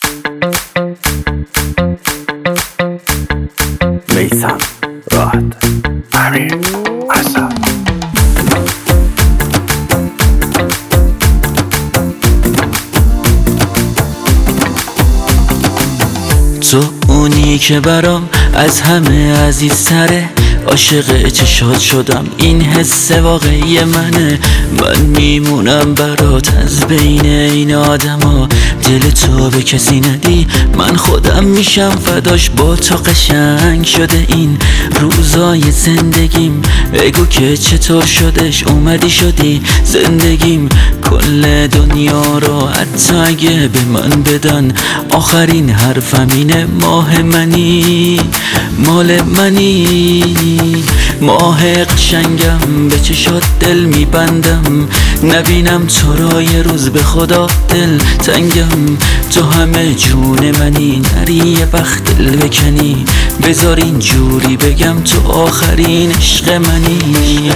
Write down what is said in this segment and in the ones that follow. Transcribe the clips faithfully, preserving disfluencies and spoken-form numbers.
میثم، راحت، امیر، حسن. تو اونی که برام از همه عزیزتره، عاشق چشات شدم، این حس واقعی منه. من میمونم برات از بین این آدما، دل تو به کسی ندی، من خودم میشم فداش. با تو قشنگ شده این روزای زندگیم، بگو که چطور شدش اومدی شدی زندگیم. کل دنیا رو حتی اگه به من بدن، آخرین حرفم اینه ماه منی، مال منی. ماه قشنگم، به چشات دل میبندم، نبینم تو را یه روز به خدا دل تنگم. تو همه جون منی، نری یه وقت دل بکنی، بذار این جوری بگم تو آخرین عشق منی.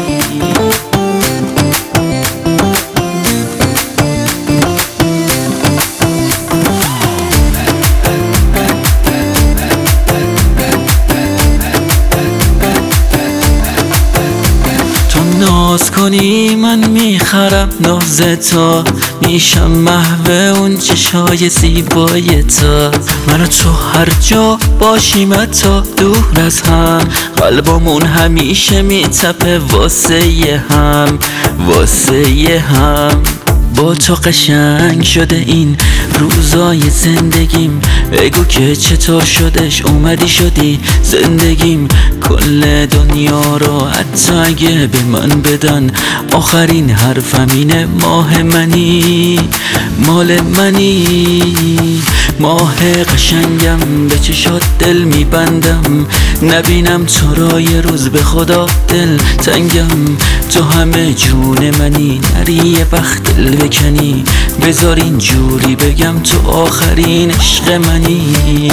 ناز کنی من میخرم ناز تو، میشم محو اون چشای زیبای تو. من و تو هر جا باشیم تا دور از هم، قلبمون همیشه میتپه واسه هم، واسه هم. با تو قشنگ شده این روزای زندگیم، بگو که چطور شدش اومدی شدی زندگیم. کل دنیا رو حتی اگه به من بدن، آخرین حرفم اینه ماه منی، مال منی. ماه قشنگم، به چشات دل میبندم، نبینم تو را یه روز به خدا دل تنگم. تو همه جون منی، نری یه وقت دل بکنی، بذار این جوری بگم تو آخرین عشق منی.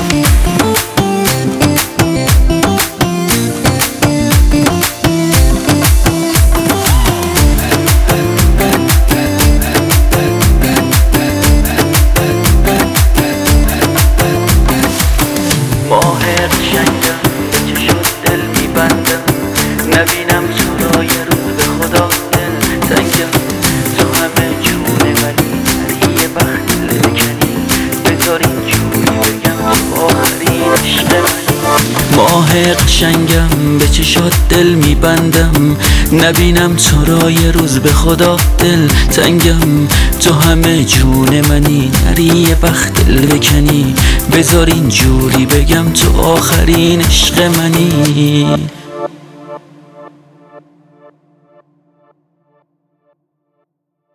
ماه قشنگم، به چشات دل میبندم، نبینم تو را یه روز به خدا دل تنگم. تو همه جون منی، نری یه وقت دل بکنی، بذار این جوری بگم تو آخرین عشق منی. ماه قشنگم، به چشات دل میبندم، نبینم تو را یه روز به خدا دل تنگم. تو همه جون منی، نری یه وقت دل بکنی، بذار این جوری بگم تو آخرین عشق منی.